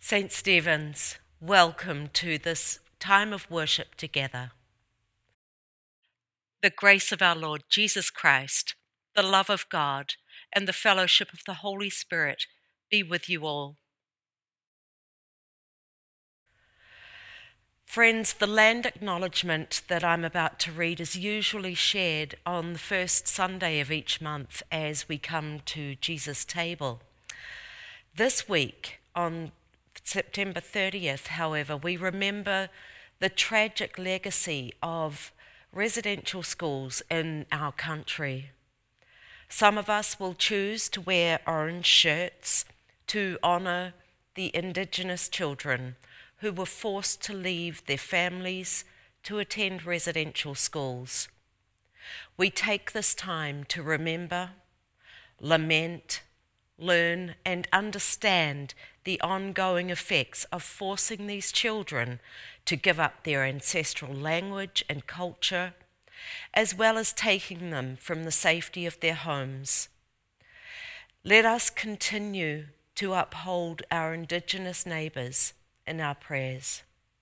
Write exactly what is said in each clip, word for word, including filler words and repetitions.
Saint Stephen's, welcome to this time of worship together. The grace of our Lord Jesus Christ, the love of God, and the fellowship of the Holy Spirit be with you all. Friends, the land acknowledgement that I'm about to read is usually shared on the first Sunday of each month as we come to Jesus' table. This week, on September thirtieth, however, we remember the tragic legacy of residential schools in our country. Some of us will choose to wear orange shirts to honour the Indigenous children who were forced to leave their families to attend residential schools. We take this time to remember, lament, learn and understand the ongoing effects of forcing these children to give up their ancestral language and culture, as well as taking them from the safety of their homes. Let us continue to uphold our Indigenous neighbours in our prayers.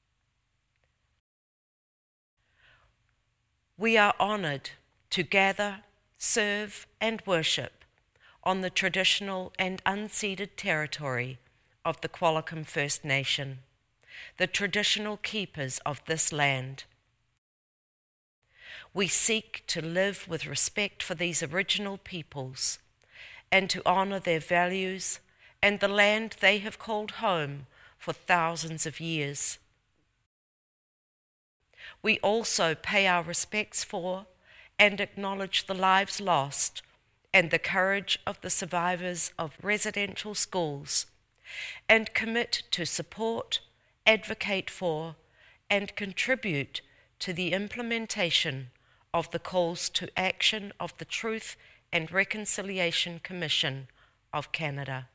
We are honoured to gather, serve and worship on the traditional and unceded territory of the Qualicum First Nation, the traditional keepers of this land. We seek to live with respect for these original peoples and to honour their values and the land they have called home for thousands of years. We also pay our respects for and acknowledge the lives lost and the courage of the survivors of residential schools, and commit to support, advocate for, and contribute to the implementation of the calls to action of the Truth and Reconciliation Commission of Canada.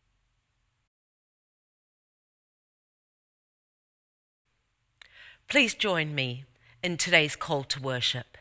Please join me in today's call to worship.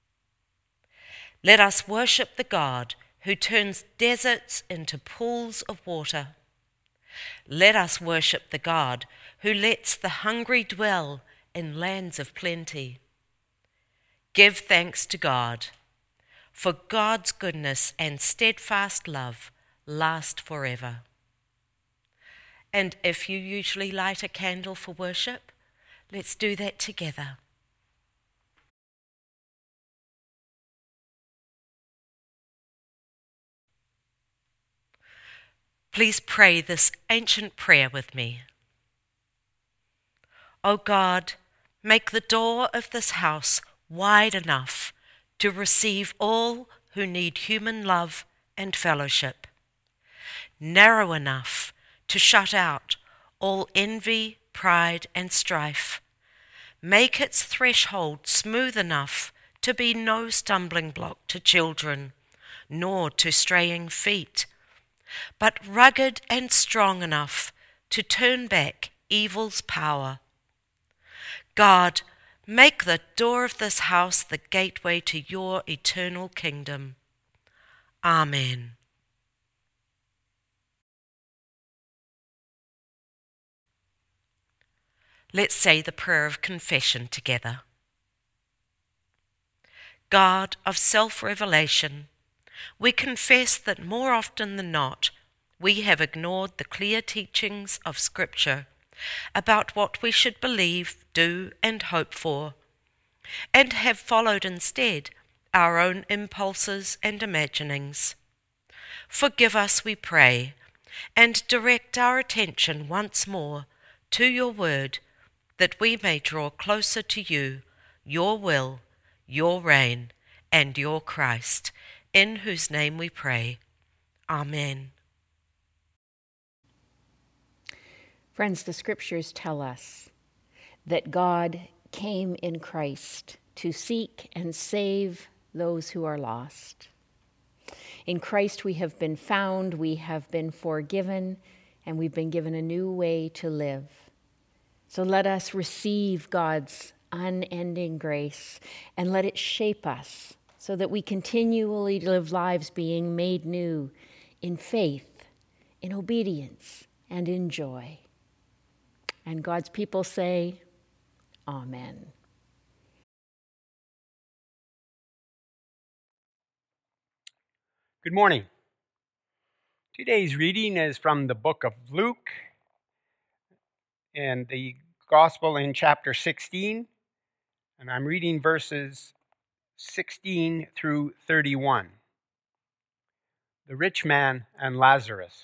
Let us worship the God who turns deserts into pools of water. Let us worship the God who lets the hungry dwell in lands of plenty. Give thanks to God, for God's goodness and steadfast love last forever. And if you usually light a candle for worship, let's do that together. Please pray this ancient prayer with me. O God, make the door of this house wide enough to receive all who need human love and fellowship, narrow enough to shut out all envy, pride and strife. Make its threshold smooth enough to be no stumbling block to children, nor to straying feet, but rugged and strong enough to turn back evil's power. God, make the door of this house the gateway to your eternal kingdom. Amen. Let's say the prayer of confession together. God of self-revelation, we confess that more often than not, we have ignored the clear teachings of Scripture about what we should believe, do, and hope for, and have followed instead our own impulses and imaginings. Forgive us, we pray, and direct our attention once more to your word, that we may draw closer to you, your will, your reign, and your Christ, in whose name we pray. Amen. Friends, the scriptures tell us that God came in Christ to seek and save those who are lost. In Christ we have been found, we have been forgiven, and we've been given a new way to live. So let us receive God's unending grace and let it shape us so that we continually live lives being made new in faith, in obedience, and in joy. And God's people say, Amen. Good morning. Today's reading is from the book of Luke and the Gospel in chapter sixteen, and I'm reading verses sixteen through thirty-one. The rich man and Lazarus.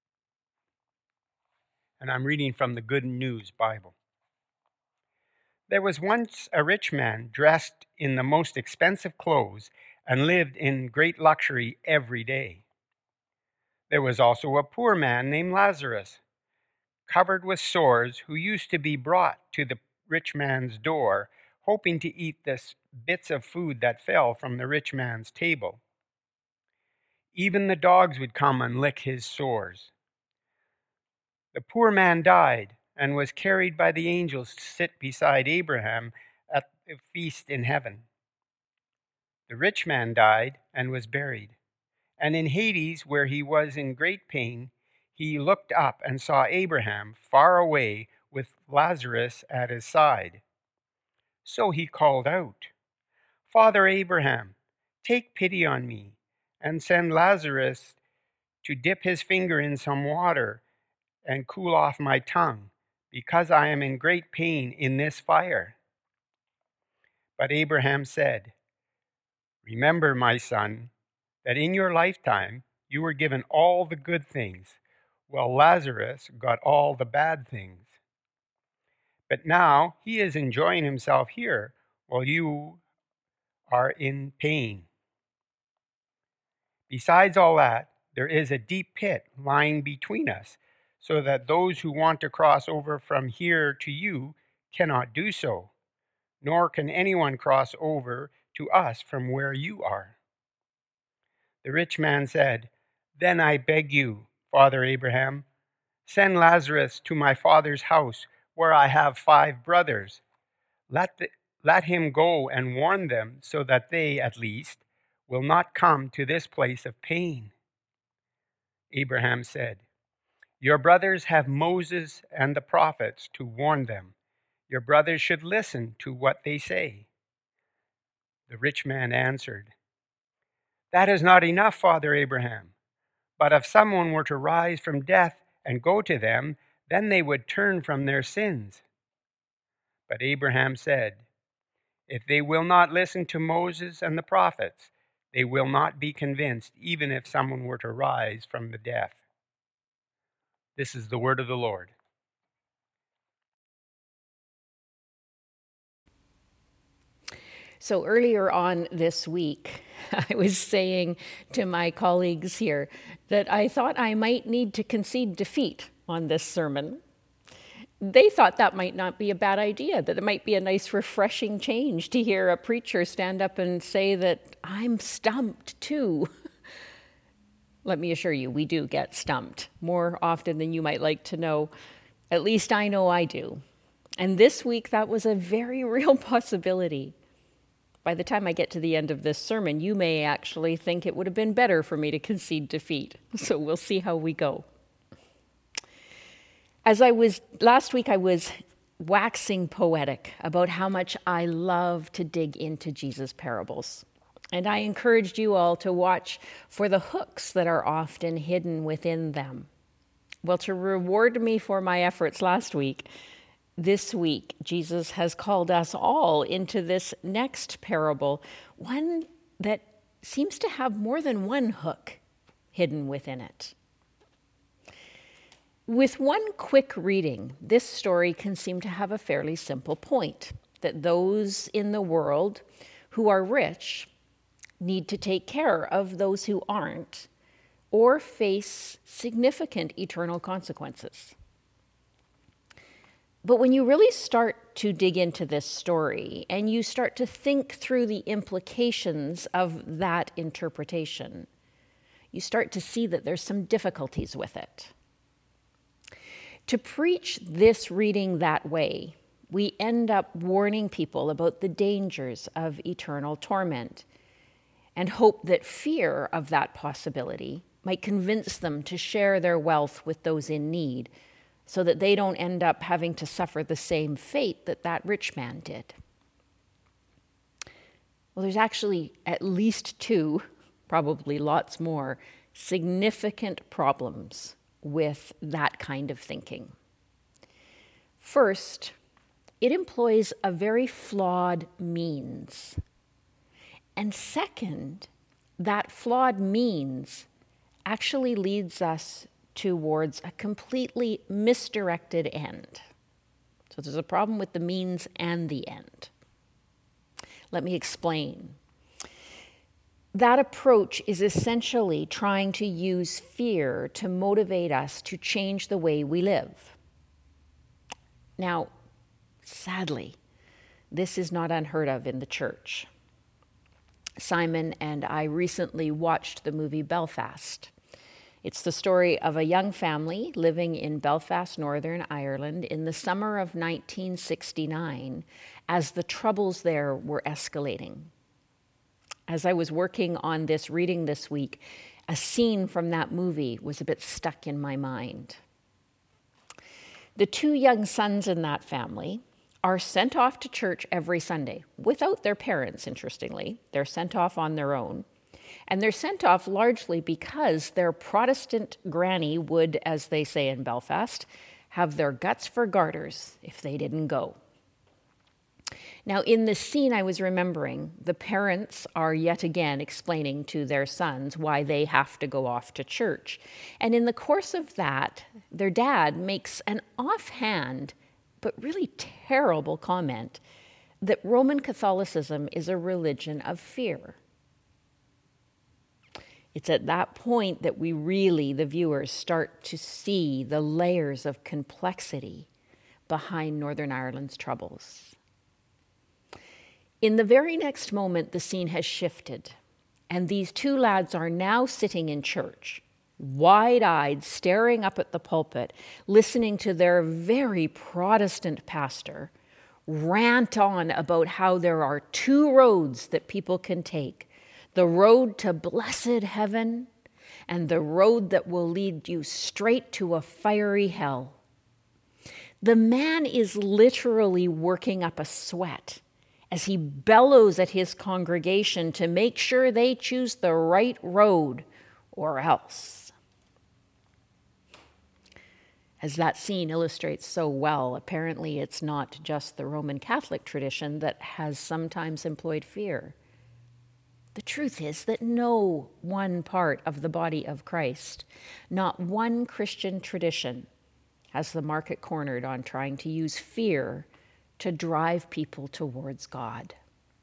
And I'm reading from the Good News Bible. There was once a rich man dressed in the most expensive clothes and lived in great luxury every day. There was also a poor man named Lazarus, covered with sores, who used to be brought to the rich man's door, hoping to eat the bits of food that fell from the rich man's table. Even the dogs would come and lick his sores. The poor man died and was carried by the angels to sit beside Abraham at the feast in heaven. The rich man died and was buried. And in Hades, where he was in great pain, he looked up and saw Abraham far away with Lazarus at his side. So he called out, "Father Abraham, take pity on me and send Lazarus to dip his finger in some water and cool off my tongue, because I am in great pain in this fire." But Abraham said, "Remember, my son, that in your lifetime you were given all the good things, while Lazarus got all the bad things. But now he is enjoying himself here, while you are in pain. Besides all that, there is a deep pit lying between us, so that those who want to cross over from here to you cannot do so, nor can anyone cross over to us from where you are." The rich man said, "Then I beg you, Father Abraham, send Lazarus to my father's house, where I have five brothers. Let, the, let him go and warn them, so that they, at least, will not come to this place of pain." Abraham said, "Your brothers have Moses and the prophets to warn them. Your brothers should listen to what they say." The rich man answered, "That is not enough, Father Abraham. But if someone were to rise from death and go to them, then they would turn from their sins." But Abraham said, "If they will not listen to Moses and the prophets, they will not be convinced, even if someone were to rise from the dead." This is the word of the Lord. So earlier on this week, I was saying to my colleagues here that I thought I might need to concede defeat on this sermon. They thought that might not be a bad idea, that it might be a nice, refreshing change to hear a preacher stand up and say that I'm stumped too. Let me assure you, we do get stumped more often than you might like to know. At least I know I do. And this week, that was a very real possibility. By the time I get to the end of this sermon, you may actually think it would have been better for me to concede defeat. So we'll see how we go. As I was, last week I was waxing poetic about how much I love to dig into Jesus' parables. And I encouraged you all to watch for the hooks that are often hidden within them. Well, to reward me for my efforts last week, this week, Jesus has called us all into this next parable, one that seems to have more than one hook hidden within it. With one quick reading, this story can seem to have a fairly simple point, that those in the world who are rich need to take care of those who aren't, or face significant eternal consequences. But when you really start to dig into this story and you start to think through the implications of that interpretation, you start to see that there's some difficulties with it. To preach this reading that way, we end up warning people about the dangers of eternal torment and hope that fear of that possibility might convince them to share their wealth with those in need, so that they don't end up having to suffer the same fate that that rich man did. Well, there's actually at least two, probably lots more, significant problems with that kind of thinking. First, it employs a very flawed means. And second, that flawed means actually leads us towards a completely misdirected end. So there's a problem with the means and the end. Let me explain. That approach is essentially trying to use fear to motivate us to change the way we live. Now, sadly, this is not unheard of in the church. Simon and I recently watched the movie Belfast. It's the story of a young family living in Belfast, Northern Ireland in the summer of nineteen sixty-nine as the troubles there were escalating. As I was working on this reading this week, a scene from that movie was a bit stuck in my mind. The two young sons in that family are sent off to church every Sunday, without their parents, interestingly. They're sent off on their own. And they're sent off largely because their Protestant granny would, as they say in Belfast, have their guts for garters if they didn't go. Now, in this scene I was remembering, the parents are yet again explaining to their sons why they have to go off to church. And in the course of that, their dad makes an offhand but really terrible comment that Roman Catholicism is a religion of fear. It's at that point that we really, the viewers, start to see the layers of complexity behind Northern Ireland's troubles. In the very next moment, the scene has shifted, and these two lads are now sitting in church, wide-eyed, staring up at the pulpit, listening to their very Protestant pastor rant on about how there are two roads that people can take: the road to blessed heaven and the road that will lead you straight to a fiery hell. The man is literally working up a sweat as he bellows at his congregation to make sure they choose the right road, or else. As that scene illustrates so well, apparently it's not just the Roman Catholic tradition that has sometimes employed fear. The truth is that no one part of the body of Christ, not one Christian tradition, has the market cornered on trying to use fear to drive people towards God.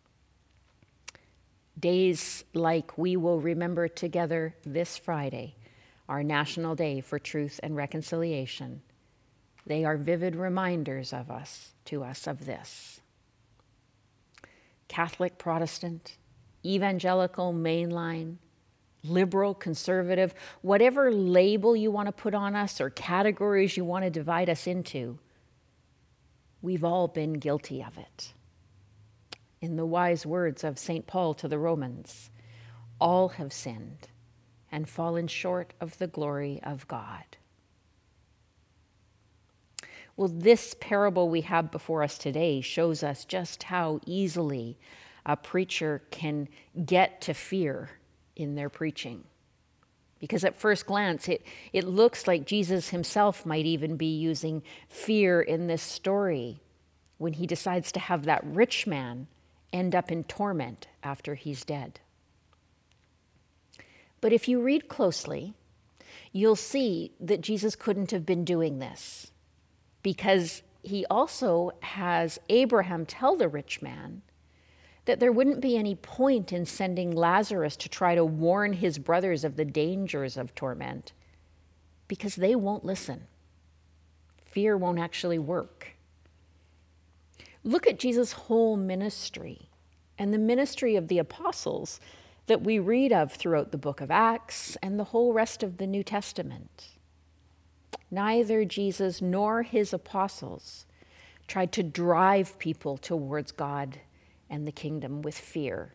Days like we will remember together this Friday, our National Day for Truth and Reconciliation, they are vivid reminders of us, to us of this. Catholic, Protestant, evangelical, mainline, liberal, conservative, whatever label you want to put on us or categories you want to divide us into, we've all been guilty of it. In the wise words of Saint Paul to the Romans, all have sinned and fallen short of the glory of God. Well, this parable we have before us today shows us just how easily a preacher can get to fear in their preaching. Because at first glance, it, it looks like Jesus himself might even be using fear in this story when he decides to have that rich man end up in torment after he's dead. But if you read closely, you'll see that Jesus couldn't have been doing this, because he also has Abraham tell the rich man that there wouldn't be any point in sending Lazarus to try to warn his brothers of the dangers of torment, because they won't listen. Fear won't actually work. Look at Jesus' whole ministry and the ministry of the apostles that we read of throughout the book of Acts and the whole rest of the New Testament. Neither Jesus nor his apostles tried to drive people towards God and the kingdom with fear.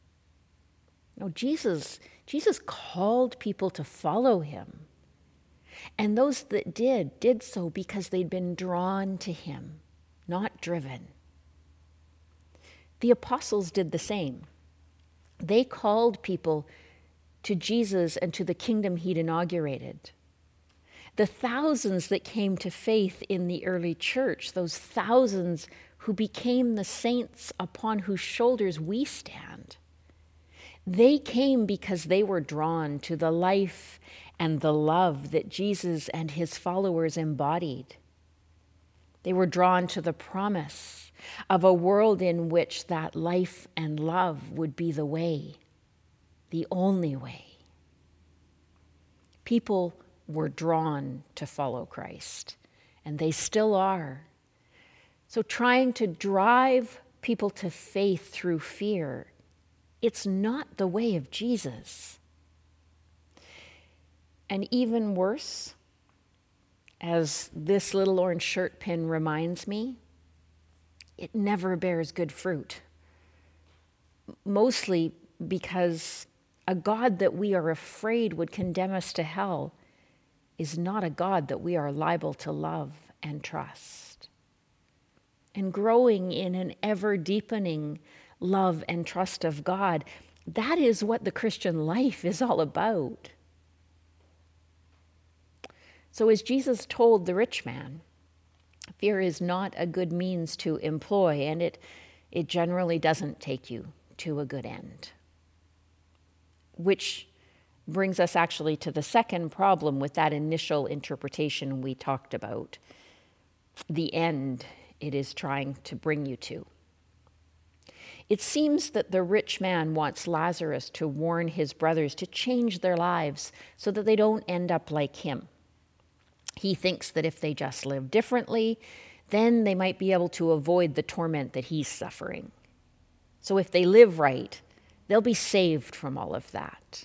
No, Jesus, Jesus called people to follow him. And those that did, did so because they'd been drawn to him, not driven. The apostles did the same. They called people to Jesus and to the kingdom he'd inaugurated. The thousands that came to faith in the early church, those thousands who became the saints upon whose shoulders we stand, they came because they were drawn to the life and the love that Jesus and his followers embodied. They were drawn to the promise of a world in which that life and love would be the way, the only way. People were drawn to follow Christ, and they still are. So trying to drive people to faith through fear, it's not the way of Jesus. And even worse, as this little orange shirt pin reminds me, it never bears good fruit. Mostly because a God that we are afraid would condemn us to hell is not a God that we are liable to love and trust. And growing in an ever-deepening love and trust of God, that is what the Christian life is all about. So as Jesus told the rich man, fear is not a good means to employ, and it, it generally doesn't take you to a good end. Which brings us actually to the second problem with that initial interpretation we talked about, the end it is trying to bring you to. It seems that the rich man wants Lazarus to warn his brothers to change their lives so that they don't end up like him. He thinks that if they just live differently, then they might be able to avoid the torment that he's suffering. So if they live right, they'll be saved from all of that.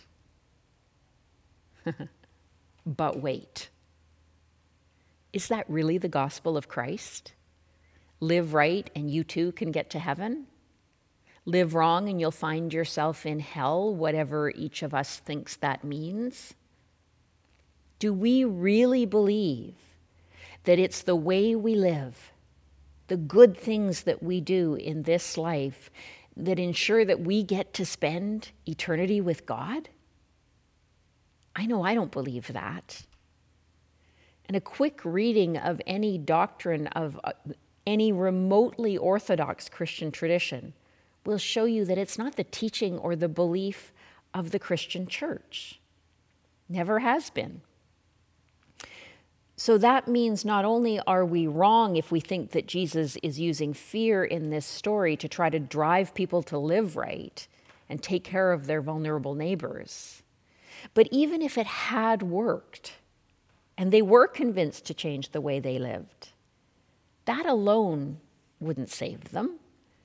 But wait. Is that really the gospel of Christ? Live right and you too can get to heaven? Live wrong and you'll find yourself in hell, whatever each of us thinks that means? Do we really believe that it's the way we live, the good things that we do in this life, that ensure that we get to spend eternity with God? I know I don't believe that. And a quick reading of any doctrine of uh, any remotely orthodox Christian tradition will show you that it's not the teaching or the belief of the Christian church. Never has been. So that means not only are we wrong if we think that Jesus is using fear in this story to try to drive people to live right and take care of their vulnerable neighbors, but even if it had worked and they were convinced to change the way they lived, that alone wouldn't save them.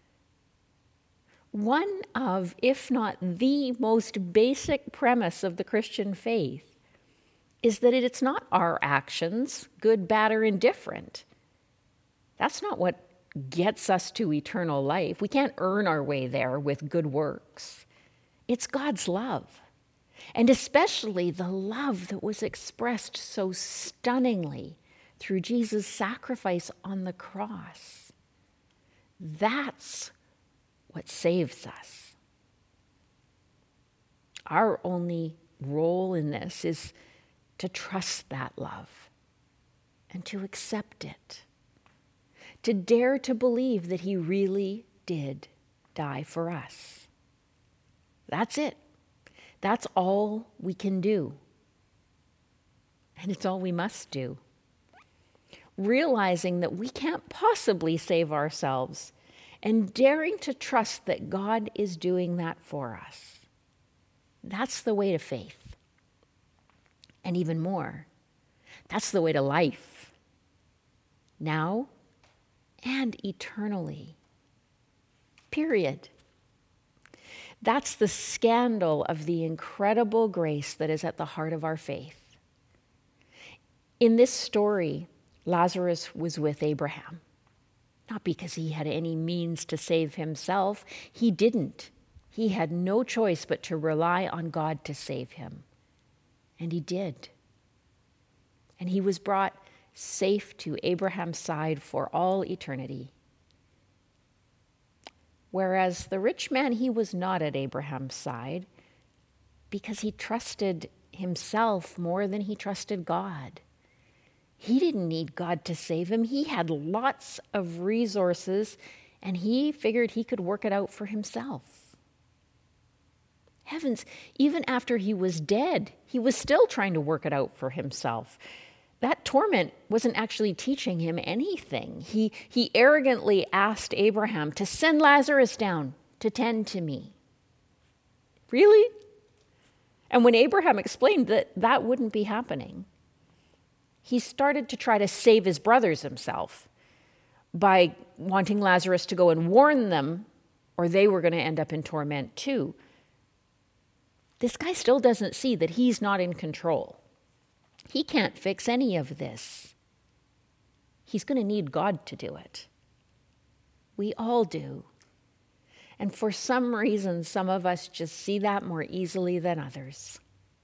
One of, if not the most basic premise of the Christian faith is that it's not our actions, good, bad, or indifferent. That's not what gets us to eternal life. We can't earn our way there with good works. It's God's love, and especially the love that was expressed so stunningly through Jesus' sacrifice on the cross. That's what saves us. Our only role in this is to trust that love and to accept it, to dare to believe that he really did die for us. That's it. That's all we can do. And it's all we must do. Realizing that we can't possibly save ourselves and daring to trust that God is doing that for us. That's the way to faith. And even more, that's the way to life, now and eternally. Period. That's the scandal of the incredible grace that is at the heart of our faith. In this story, Lazarus was with Abraham, not because he had any means to save himself. He didn't. He had no choice but to rely on God to save him. And he did. and he was brought safe to Abraham's side for all eternity. Whereas the rich man, he was not at Abraham's side because he trusted himself more than he trusted God. He didn't need God to save him. He had lots of resources, and he figured he could work it out for himself. Heavens, even after he was dead, he was still trying to work it out for himself. That torment wasn't actually teaching him anything. He, he arrogantly asked Abraham to send Lazarus down to tend to me. Really? And when Abraham explained that that wouldn't be happening, he started to try to save his brothers himself by wanting Lazarus to go and warn them, or they were going to end up in torment too. This guy still doesn't see that he's not in control. He can't fix any of this. He's going to need God to do it. We all do. And for some reason, some of us just see that more easily than others.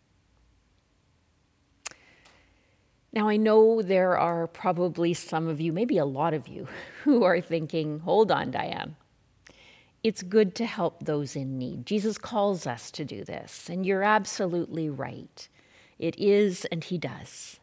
Now, I know there are probably some of you, maybe a lot of you, who are thinking, hold on, Diane. It's good to help those in need. Jesus calls us to do this, and you're absolutely right. It is, and he does.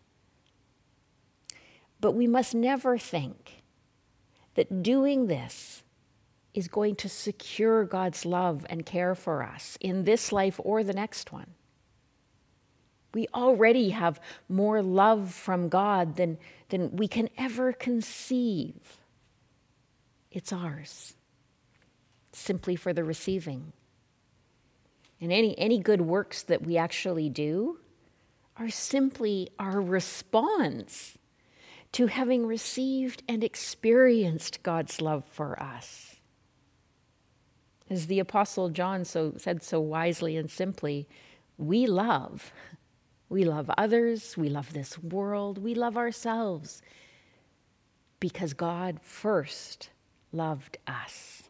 But we must never think that doing this is going to secure God's love and care for us in this life or the next one. We already have more love from God than, than we can ever conceive. It's ours, simply for the receiving. And any, any good works that we actually do are simply our response to having received and experienced God's love for us. As the Apostle John so said so wisely and simply, we love. We love others, we love this world, we love ourselves because God first loved us.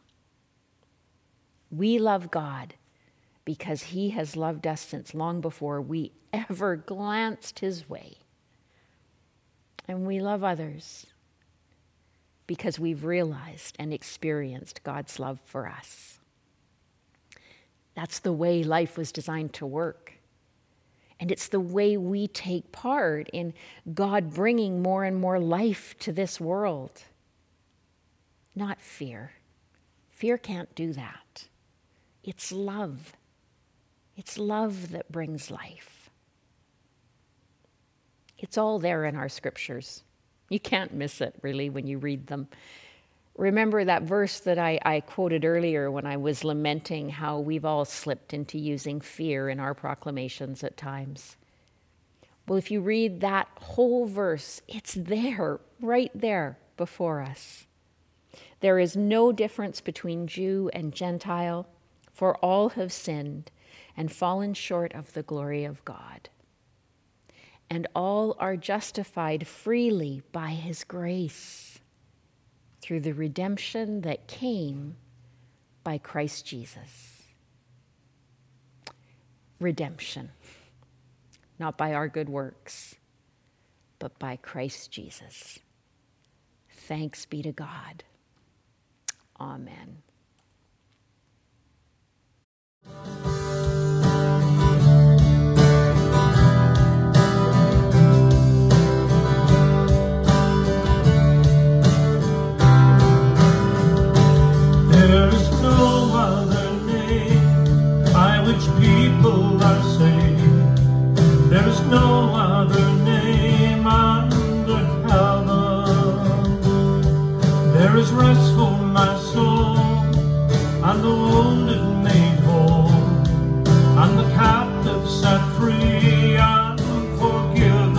We love God because he has loved us since long before we ever glanced his way. And we love others because we've realized and experienced God's love for us. That's the way life was designed to work. And it's the way we take part in God bringing more and more life to this world. Not fear. Fear can't do that. It's love. It's love that brings life. It's all there in our scriptures. You can't miss it, really, when you read them. Remember that verse that I, I quoted earlier when I was lamenting how we've all slipped into using fear in our proclamations at times. Well, if you read that whole verse, it's there, right there before us. There is no difference between Jew and Gentile, for all have sinned and fallen short of the glory of God. And all are justified freely by his grace, through the redemption that came by Christ Jesus. Redemption, not by our good works, but by Christ Jesus. Thanks be to God. Amen. There is no other name by which people are saved. There is no other name under heaven. There is rest for my soul, and the wounded made whole, and the captive set free and forgiven.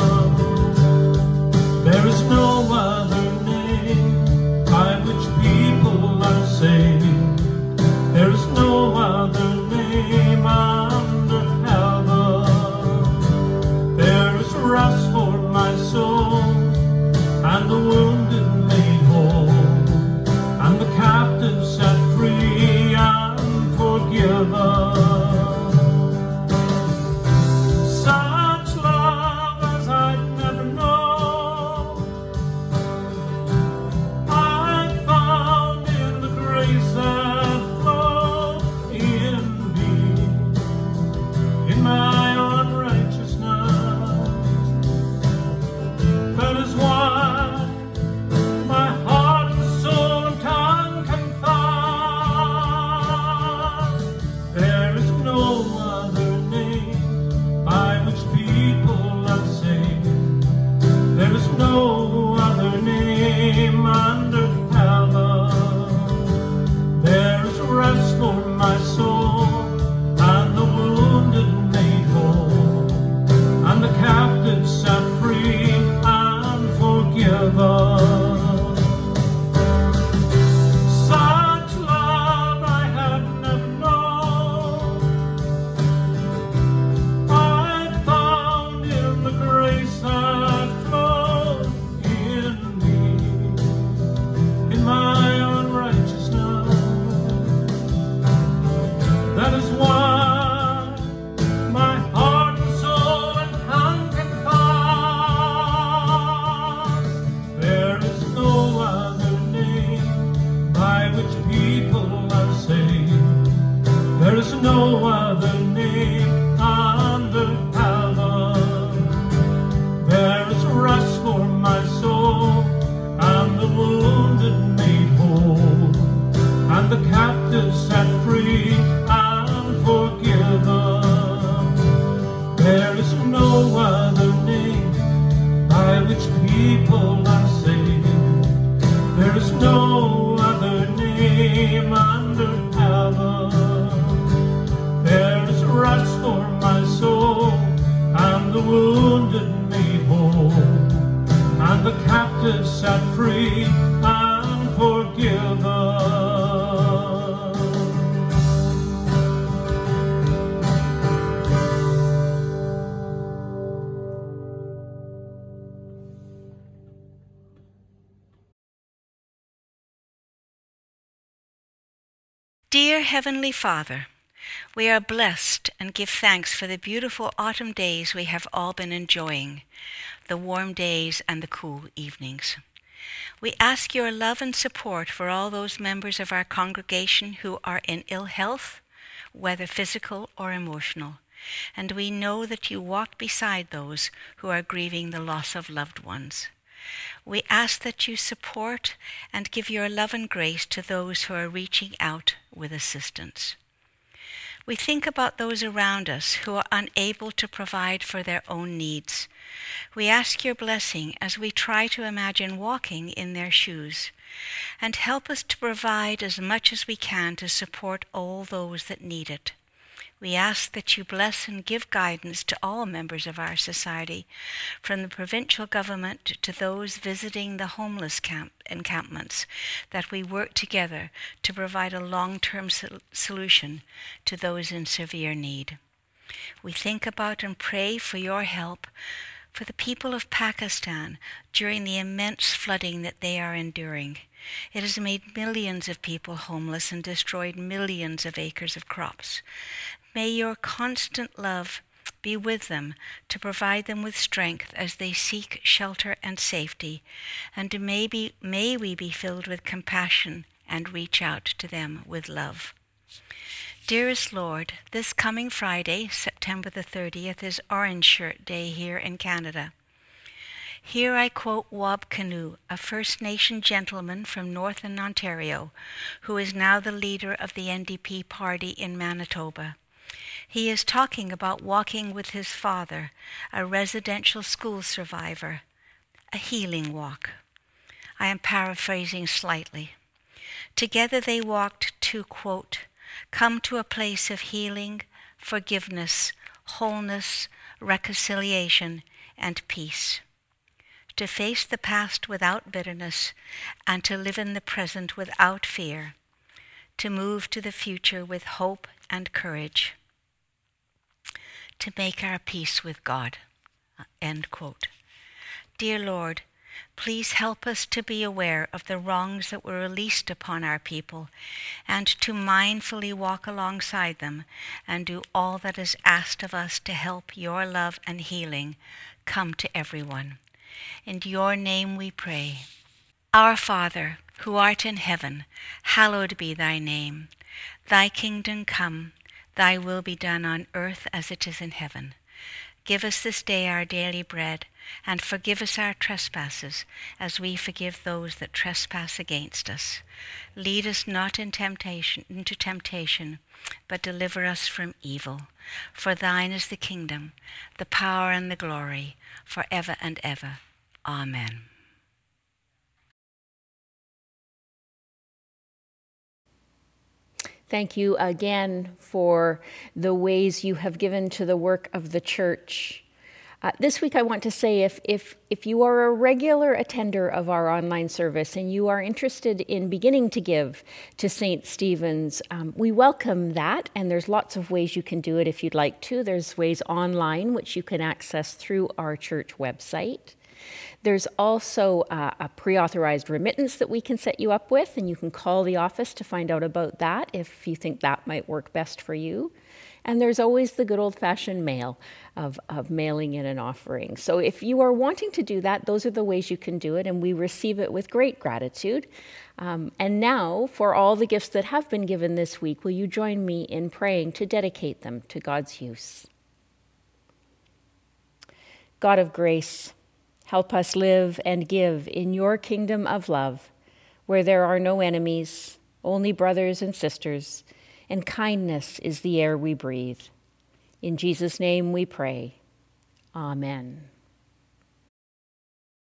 There is no other name by which people are saved. There is no other name under heaven. There is rest for my soul, and the wounded made whole, and the captive set free and forgiven. Such love as I've never which people are saved. There is no other name under heaven. There is rest for my soul, and the wounded made whole, and the captives set free and forgiven. Dear Heavenly Father, we are blessed and give thanks for the beautiful autumn days we have all been enjoying, the warm days and the cool evenings. We ask your love and support for all those members of our congregation who are in ill health, whether physical or emotional, and we know that you walk beside those who are grieving the loss of loved ones. We ask that you support and give your love and grace to those who are reaching out with assistance. We think about those around us who are unable to provide for their own needs. We ask your blessing as we try to imagine walking in their shoes, and help us to provide as much as we can to support all those that need it. We ask that you bless and give guidance to all members of our society, from the provincial government to those visiting the homeless camp encampments, that we work together to provide a long-term sol- solution to those in severe need. We think about and pray for your help for the people of Pakistan during the immense flooding that they are enduring. It has made millions of people homeless and destroyed millions of acres of crops. May your constant love be with them to provide them with strength as they seek shelter and safety, and may, be, may we be filled with compassion and reach out to them with love. Dearest Lord, this coming Friday, September the thirtieth, is Orange Shirt Day here in Canada. Here I quote Wab Kinew, a First Nation gentleman from Northern Ontario, who is now the leader of the N D P party in Manitoba. He is talking about walking with his father, a residential school survivor, a healing walk. I am paraphrasing slightly. Together they walked to, quote, come to a place of healing, forgiveness, wholeness, reconciliation, and peace. To face the past without bitterness, and to live in the present without fear. To move to the future with hope and courage. To make our peace with God. End quote. Dear Lord, please help us to be aware of the wrongs that were released upon our people, and to mindfully walk alongside them and do all that is asked of us to help your love and healing come to everyone. In your name we pray. Our Father, who art in heaven, hallowed be thy name. Thy kingdom come, thy will be done on earth as it is in heaven. Give us this day our daily bread, and forgive us our trespasses, as we forgive those that trespass against us. Lead us not in temptation, into temptation, but deliver us from evil. For thine is the kingdom, the power, and the glory, for ever and ever. Amen. Thank you again for the ways you have given to the work of the church. Uh, this week I want to say if, if, if you are a regular attender of our online service and you are interested in beginning to give to Saint Stephen's, um, we welcome that, and there's lots of ways you can do it if you'd like to. There's ways online which you can access through our church website. There's also uh, a pre-authorized remittance that we can set you up with, and you can call the office to find out about that if you think that might work best for you. And there's always the good old-fashioned mail of, of mailing in an offering. So if you are wanting to do that, those are the ways you can do it, and we receive it with great gratitude. Um, and now, for all the gifts that have been given this week, will you join me in praying to dedicate them to God's use? God of grace, help us live and give in your kingdom of love, where there are no enemies, only brothers and sisters, and kindness is the air we breathe. In Jesus' name we pray. Amen.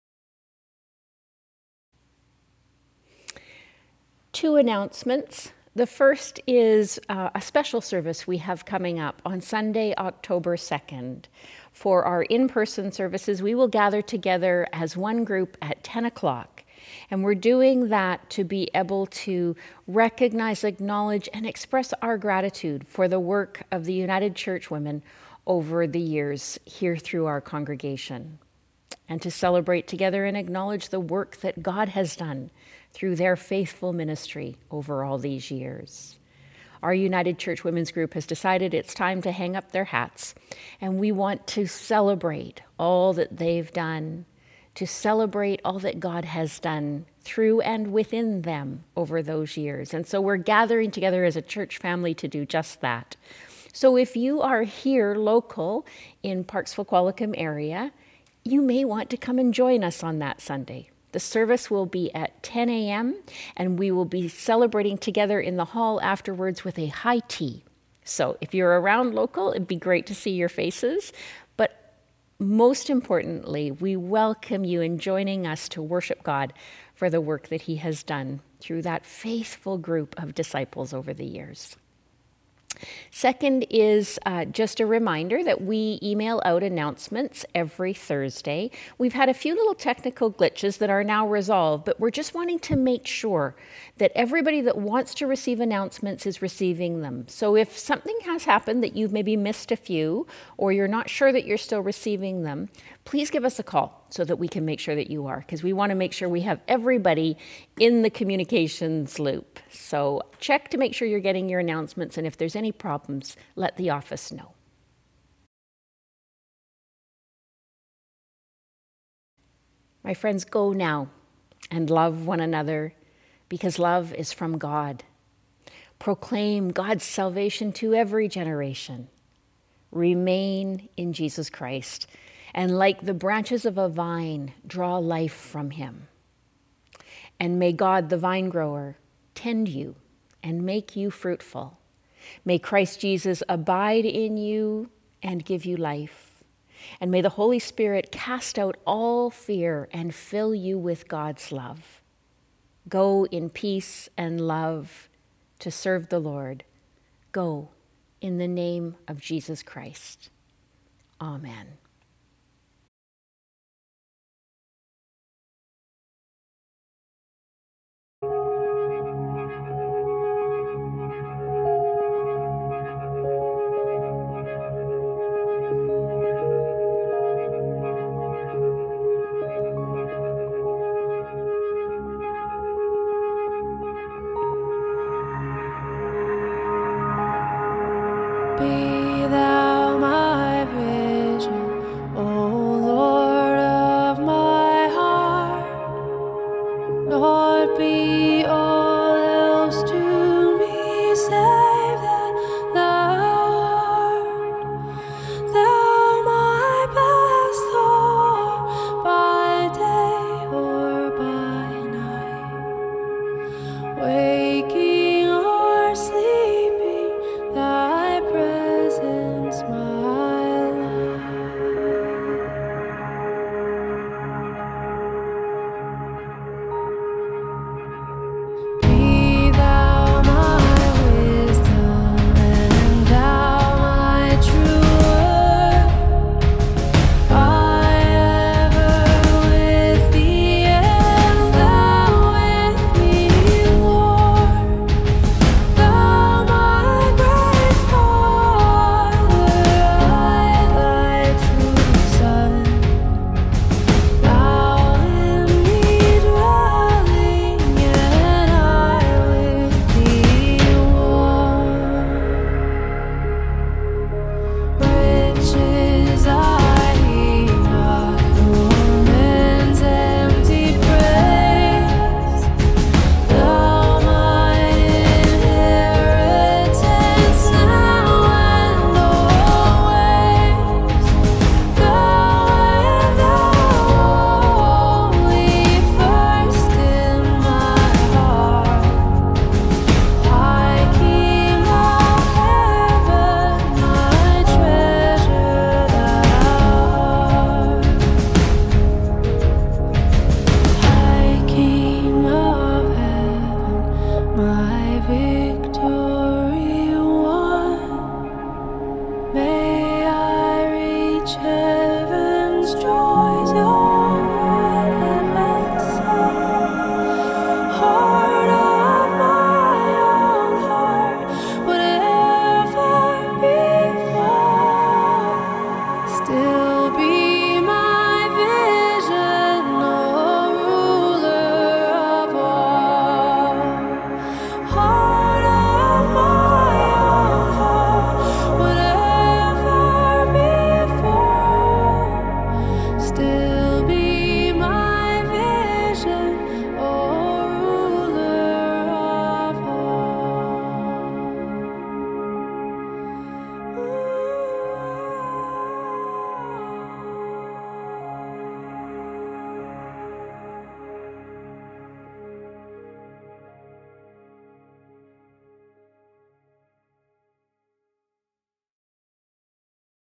two announcements. The first is uh, a special service we have coming up on Sunday, October second. For our in-person services, we will gather together as one group at ten o'clock. And we're doing that to be able to recognize, acknowledge, and express our gratitude for the work of the United Church Women over the years here through our congregation. And to celebrate together and acknowledge the work that God has done through their faithful ministry over all these years. Our United Church Women's Group has decided it's time to hang up their hats, and we want to celebrate all that they've done, to celebrate all that God has done through and within them over those years. And so we're gathering together as a church family to do just that. So if you are here local in Parksville, Qualicum area, you may want to come and join us on that Sunday. The service will be at ten a.m. and we will be celebrating together in the hall afterwards with a high tea. So if you're around local, it'd be great to see your faces. But most importantly, we welcome you in joining us to worship God for the work that He has done through that faithful group of disciples over the years. Second is uh, just a reminder that we email out announcements every Thursday. We've had a few little technical glitches that are now resolved, but we're just wanting to make sure that everybody that wants to receive announcements is receiving them. So if something has happened that you've maybe missed a few, or you're not sure that you're still receiving them, please give us a call so that we can make sure that you are, because we want to make sure we have everybody in the communications loop. So check to make sure you're getting your announcements, and if there's any problems, let the office know. My friends, go now and love one another, because love is from God. Proclaim God's salvation to every generation. Remain in Jesus Christ, and like the branches of a vine, draw life from Him. And may God, the vine grower, tend you and make you fruitful. May Christ Jesus abide in you and give you life. And may the Holy Spirit cast out all fear and fill you with God's love. Go in peace and love to serve the Lord. Go in the name of Jesus Christ. Amen.